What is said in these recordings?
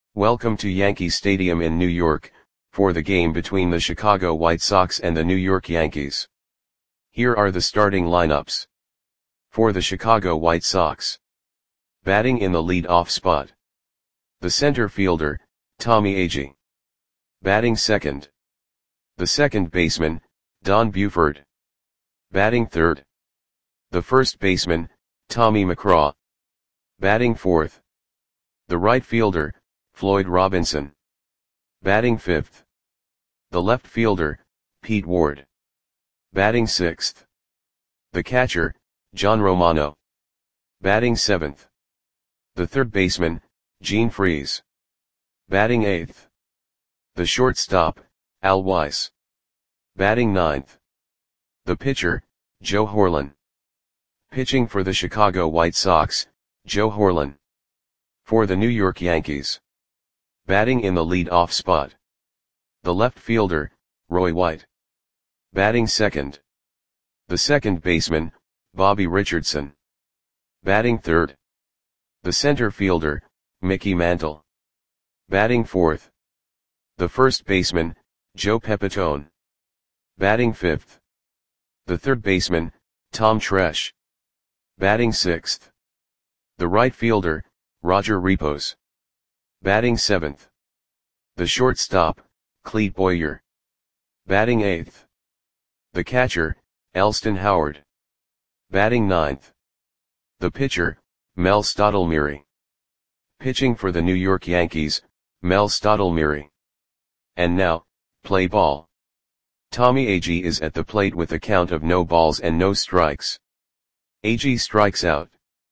Welcome to Yankee Stadium in New York, for the game between the Chicago White Sox and the New York Yankees. Here are the starting lineups. For the Chicago White Sox. Batting in the lead-off spot. The center fielder, Tommy Agee. Batting second. The second baseman, Don Buford. Batting third. The first baseman, Tommy McGraw. Batting fourth. The right fielder, Floyd Robinson. Batting fifth. The left fielder, Pete Ward. Batting sixth. The catcher, John Romano. Batting seventh. The third baseman, Gene Freese. Batting eighth. The shortstop, Al Weiss. Batting ninth. The pitcher, Joe Horlen. Pitching for the Chicago White Sox, Joe Horlen. For the New York Yankees. Batting in the lead-off spot. The left fielder, Roy White. Batting second. The second baseman, Bobby Richardson. Batting third. The center fielder, Mickey Mantle. Batting fourth. The first baseman, Joe Pepitone. Batting fifth. The third baseman, Tom Tresh. Batting sixth. The right fielder, Roger Repos. Batting seventh. The shortstop, Clete Boyer. Batting eighth. The catcher, Elston Howard. Batting ninth. The pitcher, Mel Stottlemyre. Pitching for the New York Yankees, Mel Stottlemyre. And now, play ball. Tommy Agee is at the plate with a count of no balls and no strikes. Agee strikes out.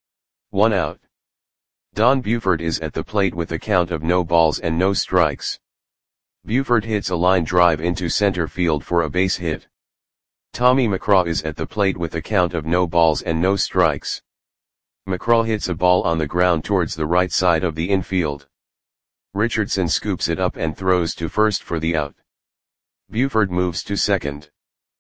1 out. Don Buford is at the plate with a count of no balls and no strikes. Buford hits a line drive into center field for a base hit. Tommy McGraw is at the plate with a count of no balls and no strikes. McGraw hits a ball on the ground towards the right side of the infield. Richardson scoops it up and throws to first for the out. Buford moves to second.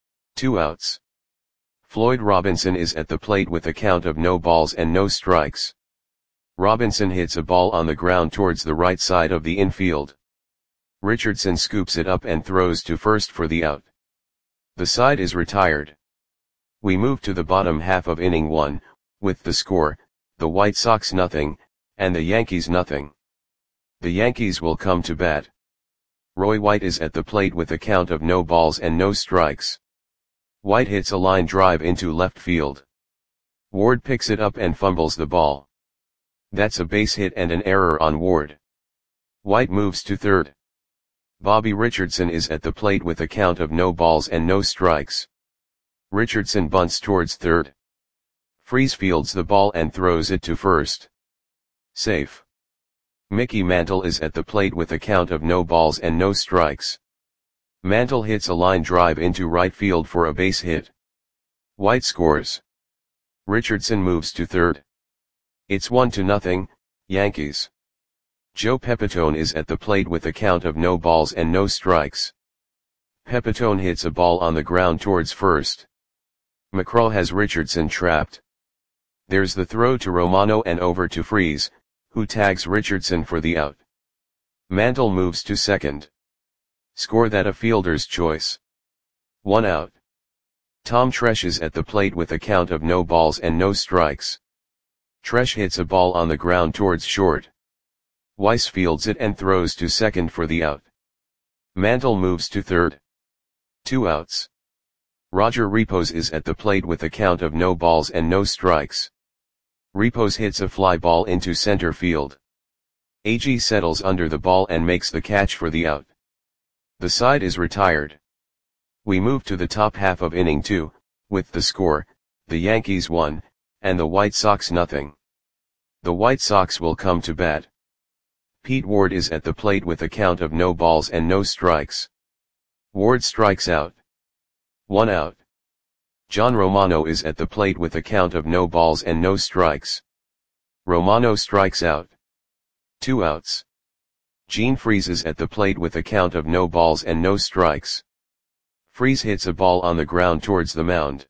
2 outs. Floyd Robinson is at the plate with a count of no balls and no strikes. Robinson hits a ball on the ground towards the right side of the infield. Richardson scoops it up and throws to first for the out. The side is retired. We move to the bottom half of inning 1, with the score, the White Sox 0, and the Yankees 0. The Yankees will come to bat. Roy White is at the plate with a count of no balls and no strikes. White hits a line drive into left field. Ward picks it up and fumbles the ball. That's a base hit and an error on Ward. White moves to third. Bobby Richardson is at the plate with a count of no balls and no strikes. Richardson bunts towards third. Freese fields the ball and throws it to first. Safe. Mickey Mantle is at the plate with a count of no balls and no strikes. Mantle hits a line drive into right field for a base hit. White scores. Richardson moves to third. It's 1-0, Yankees. Joe Pepitone is at the plate with a count of no balls and no strikes. Pepitone hits a ball on the ground towards first. McGraw has Richardson trapped. There's the throw to Romano and over to Freese, who tags Richardson for the out. Mantle moves to second. Score that a fielder's choice. 1 out. Tom Tresh is at the plate with a count of no balls and no strikes. Tresh hits a ball on the ground towards short. Weiss fields it and throws to second for the out. Mantle moves to third. 2 outs. Roger Repos is at the plate with a count of no balls and no strikes. Repos hits a fly ball into center field. Agee settles under the ball and makes the catch for the out. The side is retired. We move to the top half of inning 2, with the score, the Yankees 1, and the White Sox 0. The White Sox will come to bat. Pete Ward is at the plate with a count of no balls and no strikes. Ward strikes out. 1 out. John Romano is at the plate with a count of no balls and no strikes. Romano strikes out. 2 outs. Gene Freese is at the plate with a count of no balls and no strikes. Freese hits a ball on the ground towards the mound.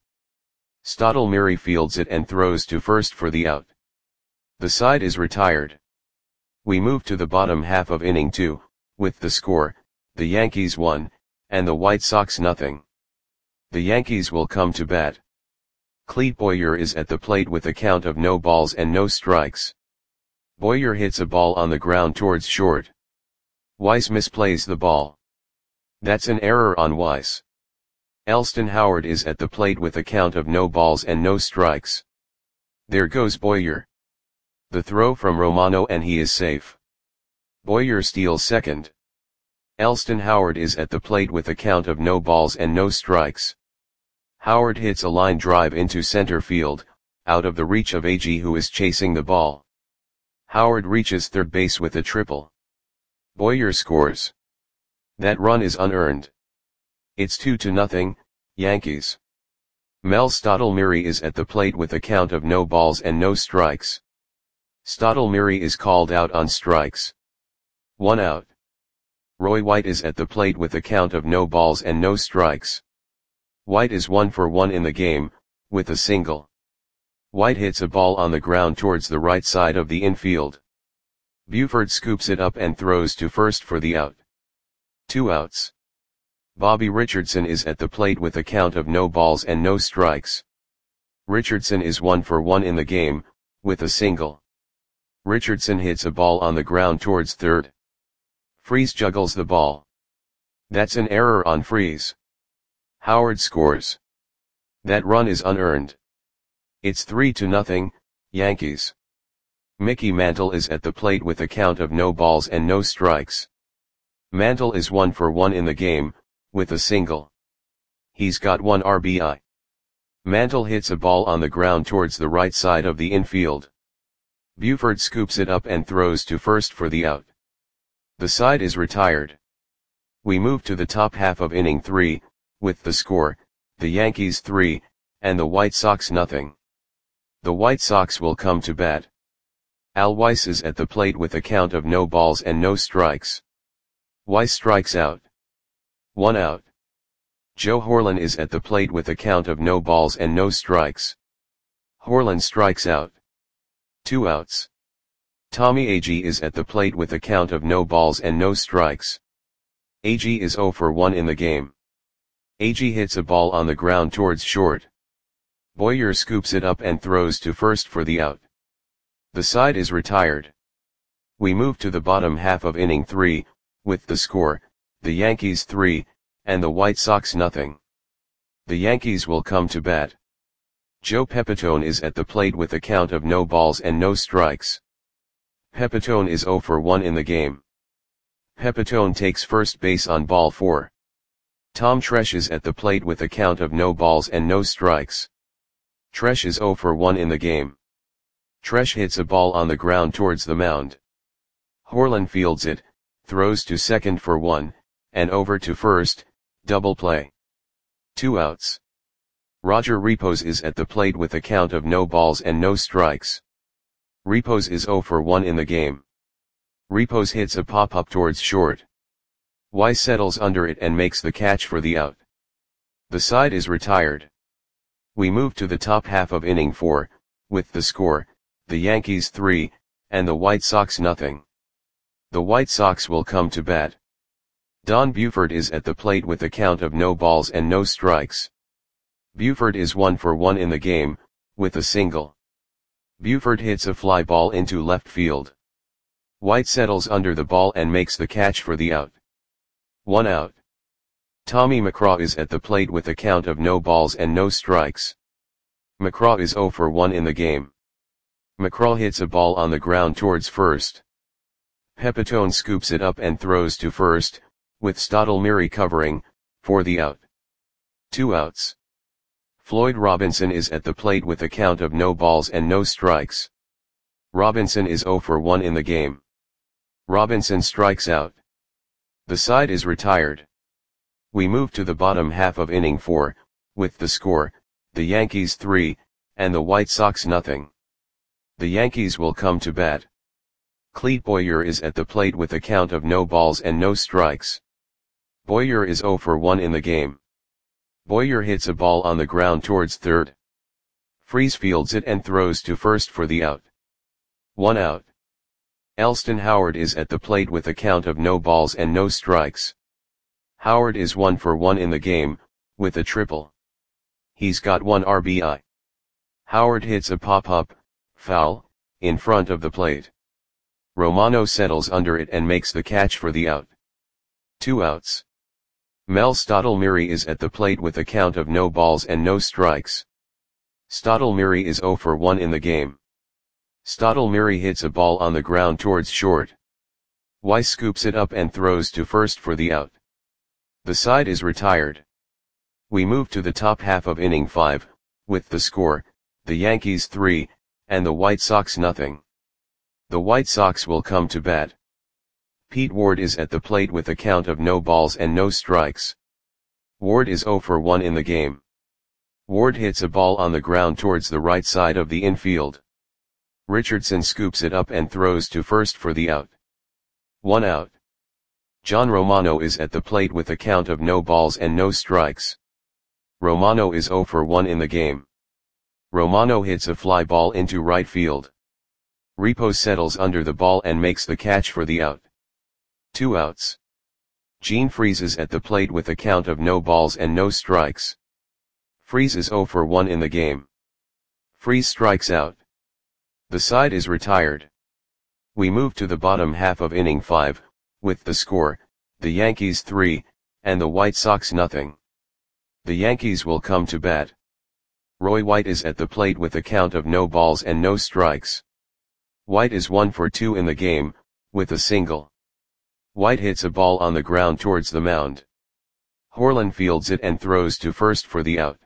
Stottlemyre fields it and throws to first for the out. The side is retired. We move to the bottom half of inning 2, with the score, the Yankees 1, and the White Sox nothing. The Yankees will come to bat. Clete Boyer is at the plate with a count of no balls and no strikes. Boyer hits a ball on the ground towards short. Weiss misplays the ball. That's an error on Weiss. Elston Howard is at the plate with a count of no balls and no strikes. There goes Boyer. The throw from Romano and he is safe. Boyer steals second. Elston Howard is at the plate with a count of no balls and no strikes. Howard hits a line drive into center field, out of the reach of Agee who is chasing the ball. Howard reaches third base with a triple. Boyer scores. That run is unearned. It's 2-0, Yankees. Mel Stottlemyre is at the plate with a count of no balls and no strikes. Stottlemyre is called out on strikes. 1 out. Roy White is at the plate with a count of no balls and no strikes. White is 1 for 1 in the game, with a single. White hits a ball on the ground towards the right side of the infield. Buford scoops it up and throws to first for the out. 2 outs. Bobby Richardson is at the plate with a count of no balls and no strikes. Richardson is 1 for 1 in the game, with a single. Richardson hits a ball on the ground towards third. Freese juggles the ball. That's an error on Freese. Howard scores. That run is unearned. It's 3-0, Yankees. Mickey Mantle is at the plate with a count of no balls and no strikes. Mantle is 1 for 1 in the game, with a single. He's got 1 RBI. Mantle hits a ball on the ground towards the right side of the infield. Buford scoops it up and throws to first for the out. The side is retired. We move to the top half of inning 3, with the score, the Yankees 3, and the White Sox nothing. The White Sox will come to bat. Al Weiss is at the plate with a count of no balls and no strikes. Weiss strikes out. 1 out. Joe Horlen is at the plate with a count of no balls and no strikes. Horlen strikes out. 2 outs. Tommy Agee is at the plate with a count of no balls and no strikes. Agee is 0 for 1 in the game. Agee hits a ball on the ground towards short. Boyer scoops it up and throws to first for the out. The side is retired. We move to the bottom half of inning 3, with the score, the Yankees 3, and the White Sox nothing. The Yankees will come to bat. Joe Pepitone is at the plate with a count of no balls and no strikes. Pepitone is 0 for 1 in the game. Pepitone takes first base on ball 4. Tom Tresh is at the plate with a count of no balls and no strikes. Tresh is 0 for 1 in the game. Tresh hits a ball on the ground towards the mound. Horlen fields it, throws to second for 1, and over to first, double play. 2 outs. Roger Repos is at the plate with a count of no balls and no strikes. Repos is 0 for 1 in the game. Repos hits a pop-up towards short. Weiss settles under it and makes the catch for the out. The side is retired. We move to the top half of inning 4, with the score, the Yankees 3, and the White Sox nothing. The White Sox will come to bat. Don Buford is at the plate with a count of no balls and no strikes. Buford is 1 for 1 in the game, with a single. Buford hits a fly ball into left field. White settles under the ball and makes the catch for the out. 1 out. Tommy McCraw is at the plate with a count of no balls and no strikes. McCraw is 0 for 1 in the game. McCraw hits a ball on the ground towards first. Pepitone scoops it up and throws to first, with Stottlemyre covering, for the out. 2 outs. Floyd Robinson is at the plate with a count of no balls and no strikes. Robinson is 0 for 1 in the game. Robinson strikes out. The side is retired. We move to the bottom half of inning 4, with the score, the Yankees 3, and the White Sox nothing. The Yankees will come to bat. Clete Boyer is at the plate with a count of no balls and no strikes. Boyer is 0 for 1 in the game. Boyer hits a ball on the ground towards third. Freese fields it and throws to first for the out. 1 out. Elston Howard is at the plate with a count of no balls and no strikes. Howard is 1 for 1 in the game, with a triple. He's got 1 RBI. Howard hits a pop-up, foul, in front of the plate. Romano settles under it and makes the catch for the out. 2 outs. Mel Stottlemyre is at the plate with a count of no balls and no strikes. Stottlemyre is 0 for 1 in the game. Stottlemyre hits a ball on the ground towards short. Weiss scoops it up and throws to first for the out. The side is retired. We move to the top half of inning 5, with the score, the Yankees 3, and the White Sox nothing. The White Sox will come to bat. Pete Ward is at the plate with a count of no balls and no strikes. Ward is 0 for 1 in the game. Ward hits a ball on the ground towards the right side of the infield. Richardson scoops it up and throws to first for the out. 1 out. John Romano is at the plate with a count of no balls and no strikes. Romano is 0 for 1 in the game. Romano hits a fly ball into right field. Repos settles under the ball and makes the catch for the out. 2 outs. Gene Freese is at the plate with a count of no balls and no strikes. Freese is 0 for 1 in the game. Freese strikes out. The side is retired. We move to the bottom half of inning 5, with the score, the Yankees 3, and the White Sox nothing. The Yankees will come to bat. Roy White is at the plate with a count of no balls and no strikes. White is 1 for 2 in the game, with a single. White hits a ball on the ground towards the mound. Horlen fields it and throws to first for the out.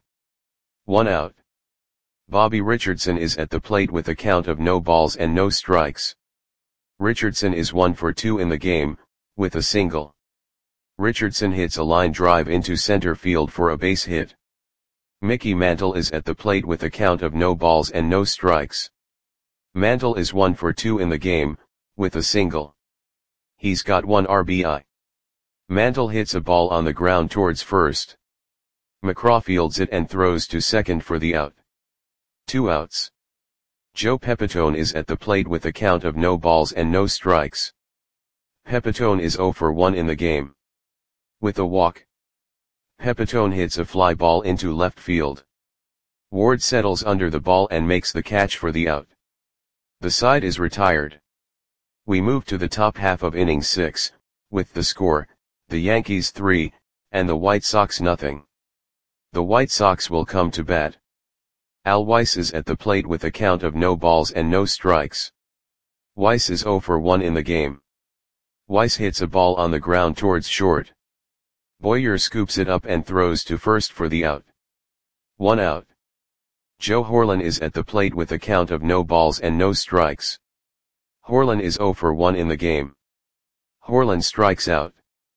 1 out. Bobby Richardson is at the plate with a count of no balls and no strikes. Richardson is 1 for 2 in the game, with a single. Richardson hits a line drive into center field for a base hit. Mickey Mantle is at the plate with a count of no balls and no strikes. Mantle is 1 for 2 in the game, with a single. He's got 1 RBI. Mantle hits a ball on the ground towards first. McCraw fields it and throws to second for the out. 2 outs. Joe Pepitone is at the plate with a count of no balls and no strikes. Pepitone is 0 for 1 in the game. With a walk. Pepitone hits a fly ball into left field. Ward settles under the ball and makes the catch for the out. The side is retired. We move to the top half of inning 6, with the score, the Yankees 3, and the White Sox nothing. The White Sox will come to bat. Al Weiss is at the plate with a count of no balls and no strikes. Weiss is 0 for 1 in the game. Weiss hits a ball on the ground towards short. Boyer scoops it up and throws to first for the out. 1 out. Joe Horlen is at the plate with a count of no balls and no strikes. Horlen is 0 for 1 in the game. Horlen strikes out.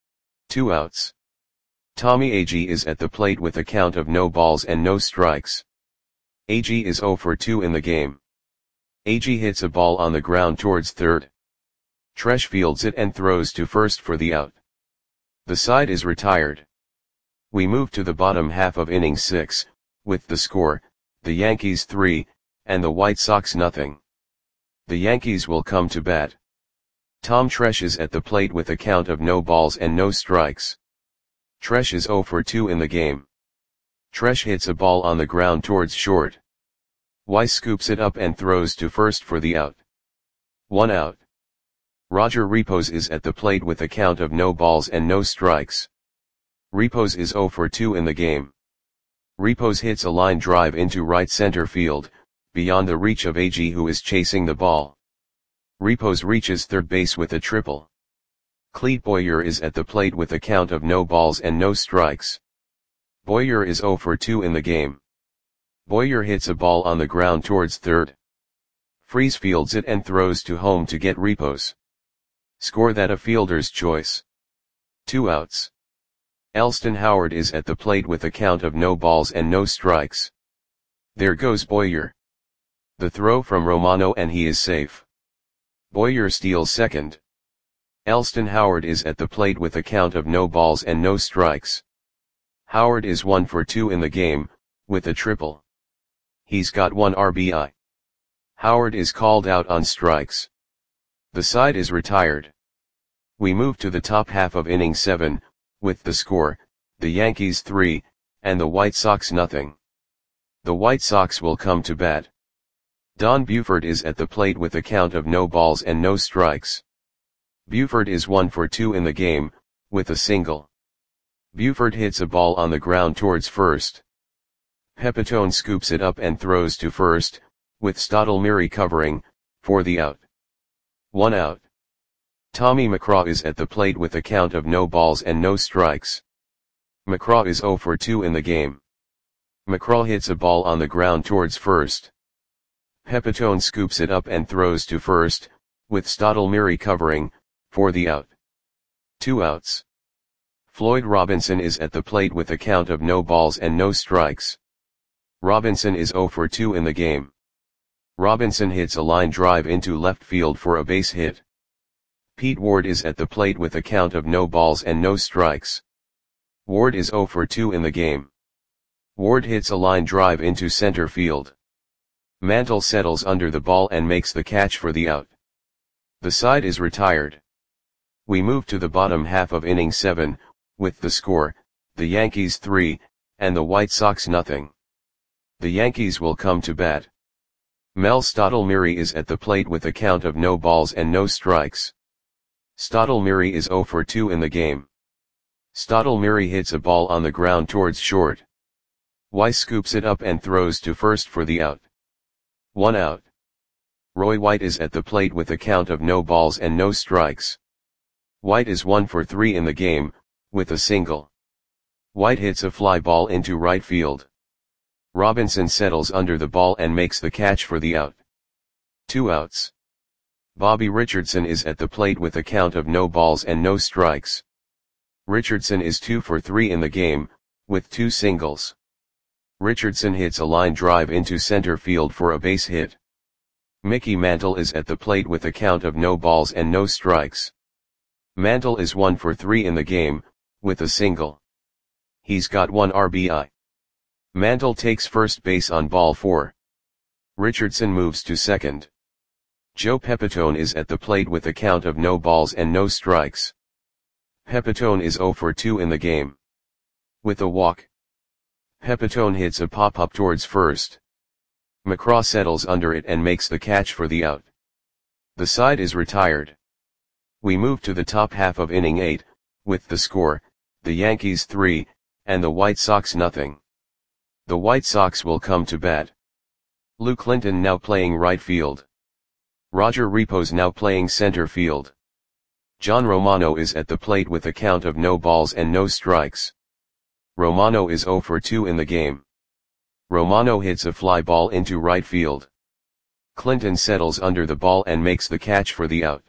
2 outs. Tommy Agee is at the plate with a count of no balls and no strikes. Agee is 0 for 2 in the game. Agee hits a ball on the ground towards third. Tresh fields it and throws to first for the out. The side is retired. We move to the bottom half of inning 6, with the score, the Yankees 3, and the White Sox nothing. The Yankees will come to bat. Tom Tresh is at the plate with a count of no balls and no strikes. Tresh is 0 for 2 in the game. Tresh hits a ball on the ground towards short. Weiss scoops it up and throws to first for the out. 1 out. Roger Repos is at the plate with a count of no balls and no strikes. Repos is 0 for 2 in the game. Repos hits a line drive into right center field, beyond the reach of Agee who is chasing the ball. Repos reaches third base with a triple. Clete Boyer is at the plate with a count of no balls and no strikes. Boyer is 0 for 2 in the game. Boyer hits a ball on the ground towards third. Freese fields it and throws to home to get Repos. Score that a fielder's choice. 2 outs. Elston Howard is at the plate with a count of no balls and no strikes. There goes Boyer. The throw from Romano and he is safe. Boyer steals second. Elston Howard is at the plate with a count of no balls and no strikes. Howard is 1 for 2 in the game, with a triple. He's got 1 RBI. Howard is called out on strikes. The side is retired. We move to the top half of inning 7, with the score, the Yankees 3, and the White Sox nothing. The White Sox will come to bat. Don Buford is at the plate with a count of no balls and no strikes. Buford is 1 for 2 in the game, with a single. Buford hits a ball on the ground towards first. Pepitone scoops it up and throws to first, with Stottlemyre covering, for the out. 1 out. Tommy McCraw is at the plate with a count of no balls and no strikes. McCraw is 0 for 2 in the game. McCraw hits a ball on the ground towards first. Pepitone scoops it up and throws to first, with Stottlemyre covering, for the out. 2 outs. Floyd Robinson is at the plate with a count of no balls and no strikes. Robinson is 0 for 2 in the game. Robinson hits a line drive into left field for a base hit. Pete Ward is at the plate with a count of no balls and no strikes. Ward is 0 for 2 in the game. Ward hits a line drive into center field. Mantle settles under the ball and makes the catch for the out. The side is retired. We move to the bottom half of inning 7, with the score, the Yankees 3, and the White Sox nothing. The Yankees will come to bat. Mel Stottlemyre is at the plate with a count of no balls and no strikes. Stottlemyre is 0 for 2 in the game. Stottlemyre hits a ball on the ground towards short. Weiss scoops it up and throws to first for the out. 1 out. Roy White is at the plate with a count of no balls and no strikes. White is 1 for 3 in the game, with a single. White hits a fly ball into right field. Robinson settles under the ball and makes the catch for the out. 2 outs. Bobby Richardson is at the plate with a count of no balls and no strikes. Richardson is 2 for 3 in the game, with 2 singles. Richardson hits a line drive into center field for a base hit. Mickey Mantle is at the plate with a count of no balls and no strikes. Mantle is 1 for 3 in the game, with a single. He's got 1 RBI. Mantle takes first base on ball 4. Richardson moves to second. Joe Pepitone is at the plate with a count of no balls and no strikes. Pepitone is 0 for 2 in the game. With a walk. Pepitone hits a pop-up towards first. McCraw settles under it and makes the catch for the out. The side is retired. We move to the top half of inning 8, with the score, the Yankees 3, and the White Sox nothing. The White Sox will come to bat. Lou Clinton now playing right field. Roger Repos now playing center field. John Romano is at the plate with a count of no balls and no strikes. Romano is 0 for 2 in the game. Romano hits a fly ball into right field. Clinton settles under the ball and makes the catch for the out.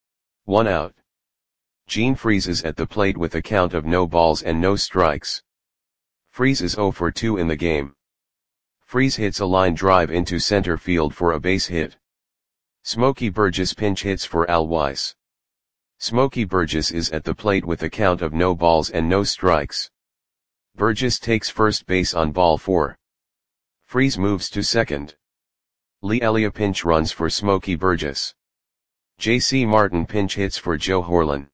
1 out. Gene Freese is at the plate with a count of no balls and no strikes. Freese is 0 for 2 in the game. Freese hits a line drive into center field for a base hit. Smokey Burgess pinch hits for Al Weiss. Smokey Burgess is at the plate with a count of no balls and no strikes. Burgess takes first base on ball 4. Freese moves to second. Lee Elia pinch runs for Smokey Burgess. J.C. Martin pinch hits for Joe Horlen.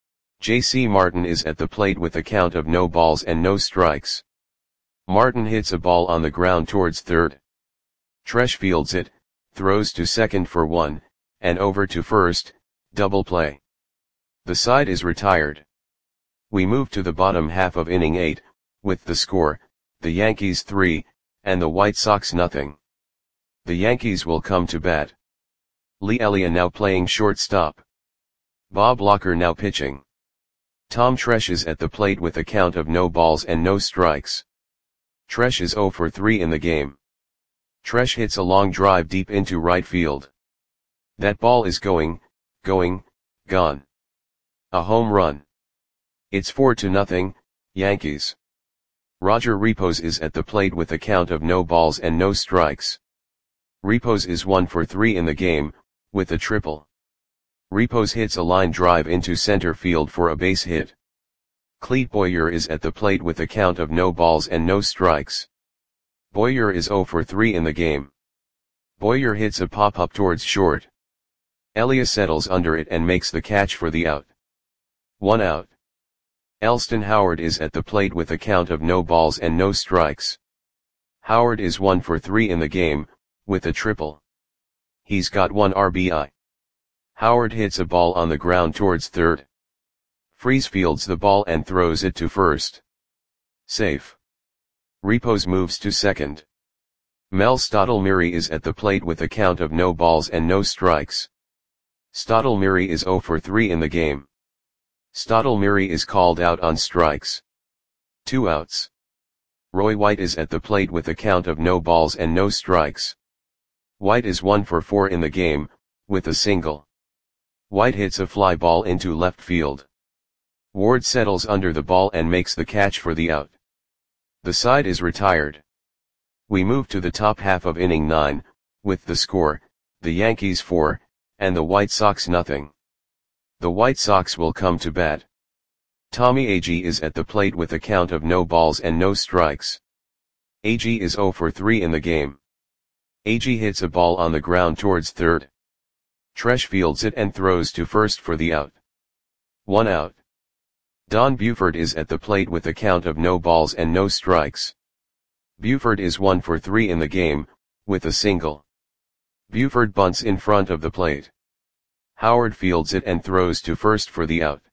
J.C. Martin is at the plate with a count of no balls and no strikes. Martin hits a ball on the ground towards third. Tresh fields it, throws to second for 1, and over to first, double play. The side is retired. We move to the bottom half of inning 8, with the score, the Yankees 3, and the White Sox nothing. The Yankees will come to bat. Lee Elia now playing shortstop. Bob Locker now pitching. Tom Tresh is at the plate with a count of no balls and no strikes. Tresh is 0 for 3 in the game. Tresh hits a long drive deep into right field. That ball is gone. A home run. It's 4-0, Yankees. Roger Repos is at the plate with a count of no balls and no strikes. Repos is 1 for 3 in the game, with a triple. Repos hits a line drive into center field for a base hit. Clete Boyer is at the plate with a count of no balls and no strikes. Boyer is 0 for 3 in the game. Boyer hits a pop-up towards short. Elias settles under it and makes the catch for the out. 1 out. Elston Howard is at the plate with a count of no balls and no strikes. Howard is 1 for 3 in the game, with a triple. He's got 1 RBI. Howard hits a ball on the ground towards third. Freese fields the ball and throws it to first. Safe. Repos moves to second. Mel Stottlemyre is at the plate with a count of no balls and no strikes. Stottlemyre is 0 for 3 in the game. Stottlemyre is called out on strikes. 2 outs. Roy White is at the plate with a count of no balls and no strikes. White is 1 for 4 in the game, with a single. White hits a fly ball into left field. Ward settles under the ball and makes the catch for the out. The side is retired. We move to the top half of inning 9, with the score, the Yankees 4, and the White Sox nothing. The White Sox will come to bat. Tommy Agee is at the plate with a count of no balls and no strikes. Agee is 0 for 3 in the game. Agee hits a ball on the ground towards third. Tresh fields it and throws to first for the out. 1 out. Don Buford is at the plate with a count of no balls and no strikes. Buford is 1 for 3 in the game, with a single. Buford bunts in front of the plate. Howard fields it and throws to first for the out.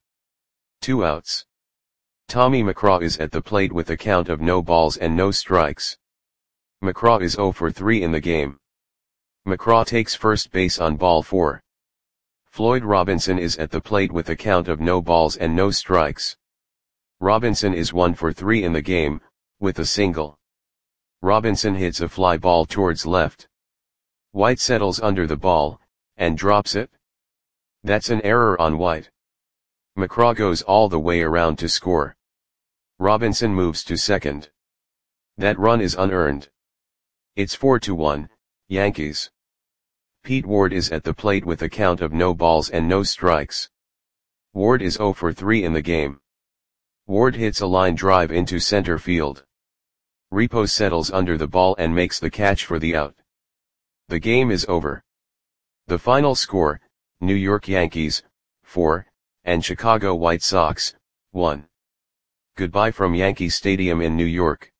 2 outs. Tommy McCraw is at the plate with a count of no balls and no strikes. McCraw is 0 for 3 in the game. McCraw takes first base on ball 4. Floyd Robinson is at the plate with a count of no balls and no strikes. Robinson is 1 for 3 in the game, with a single. Robinson hits a fly ball towards left. White settles under the ball, and drops it. That's an error on White. McCraw goes all the way around to score. Robinson moves to second. That run is unearned. It's 4-1, Yankees. Pete Ward is at the plate with a count of no balls and no strikes. Ward is 0 for 3 in the game. Ward hits a line drive into center field. Repos settles under the ball and makes the catch for the out. The game is over. The final score, New York Yankees, 4, and Chicago White Sox, 1. Goodbye from Yankee Stadium in New York.